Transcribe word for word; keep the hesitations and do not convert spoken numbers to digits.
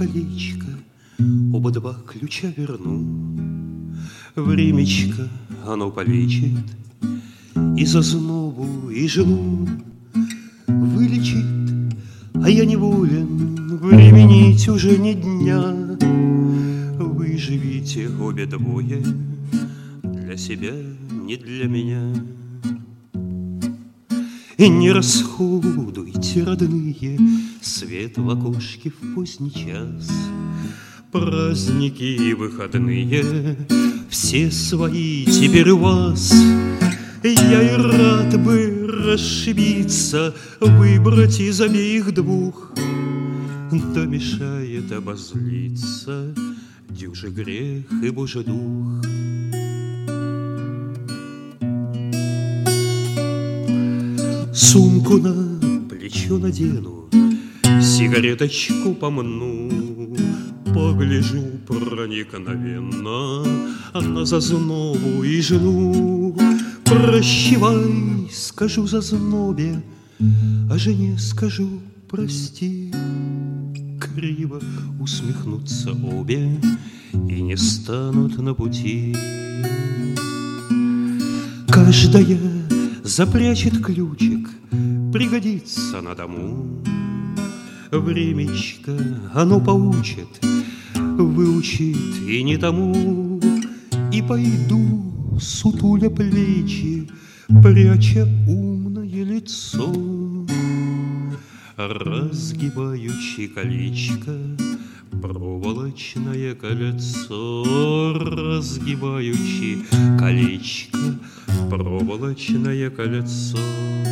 колечко, оба два ключа верну. Времечко оно полечит и зазнобу, и жену вылечит, а я неволен временить уже ни дня. Вы живите обе двое для себя, не для меня. И не расходуйте, родные, свет в окошке в поздний час. Праздники и выходные все свои теперь у вас. Я и рад бы расшибиться, выбрать из обеих двух, да мешает обозлиться дюже грех и божий дух. Сумку на плечо надену, сигареточку помну, погляжу проникновенно на зазнобу и жену. Прощавай, скажу зазнобе, а жене скажу прости. Криво усмехнутся обе и не станут на пути. Каждая запрячет ключик, пригодится на дому. Времечко оно поучит, выучит и не тому. И пойду, сутуля плечи, пряча умное лицо, разгибаючи колечко, проволочное кольцо, разгибаючи колечко, проволочное кольцо.